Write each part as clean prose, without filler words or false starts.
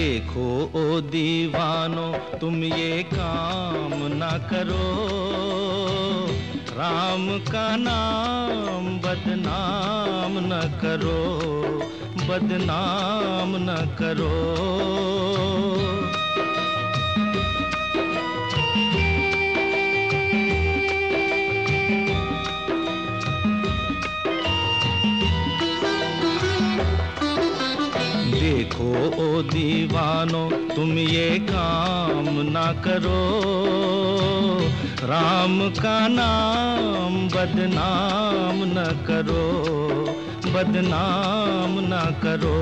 देखो ओ दीवानो तुम ये काम ना करो, राम का नाम बदनाम न करो, बदनाम न करो। देखो ओ दीवानो तुम ये काम ना करो, राम का नाम बदनाम न करो, बदनाम न करो।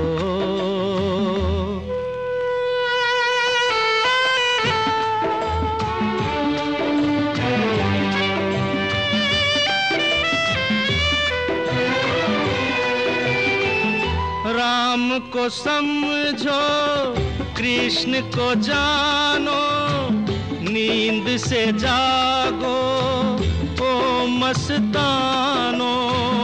राम को समझो कृष्ण को जानो, नींद से जागो ओ मस्तानो।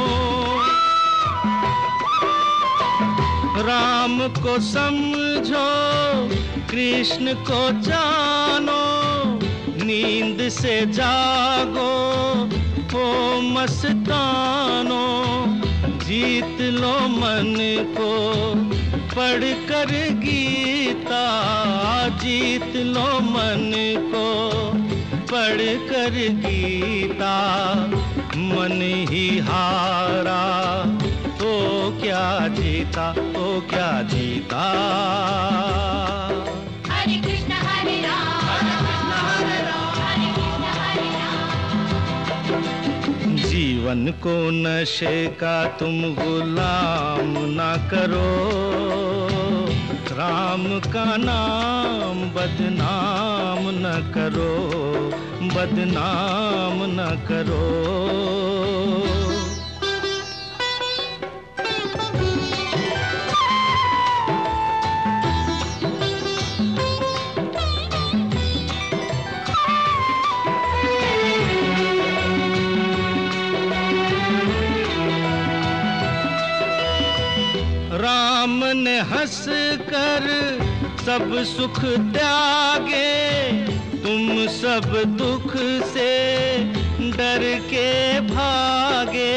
राम को समझो कृष्ण को जानो, नींद से जागो ओ मस्तानो। जीत लो मन को पढ़ कर गीता, जीत लो मन को पढ़ कर गीता। मन ही हारा तो क्या जीता, तो क्या जीता। हरे कृष्ण हरे राम, हरे कृष्ण हरे राम, हरे कृष्ण हरे राम। जीवन को नशे का तुम गुलाम ना करो, राम का नाम बदनाम न करो, बदनाम न करो। राम ने हंस कर सब सुख त्यागे, तुम सब दुख से डर के भागे।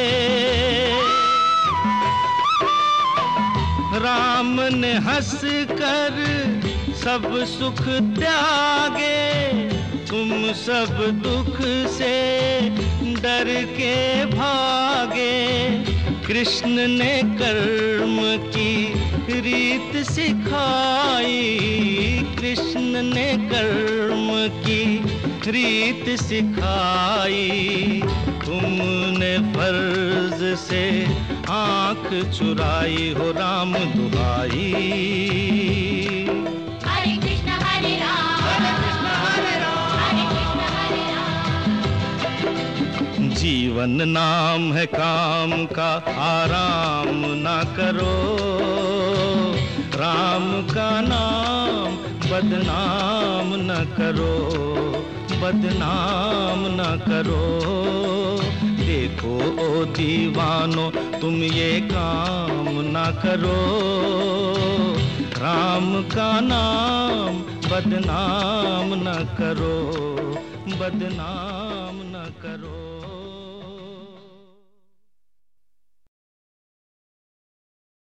राम ने हंस कर सब सुख त्यागे, तुम सब दुख से डर के भागे। कृष्ण ने कर्म की रीत सिखाई, कृष्ण ने कर्म की रीत सिखाई। तुमने फर्ज से आंख चुराई हो राम दुहाई। हरे कृष्ण हरे राम, हरे कृष्ण हरे राम, हरे कृष्ण हरे राम। जीवन नाम है काम का, आराम ना करो, राम का नाम बदनाम न करो, बदनाम न करो। देखो ओ दीवानो तुम ये काम ना करो, राम का नाम बदनाम न करो, बदनाम न करो।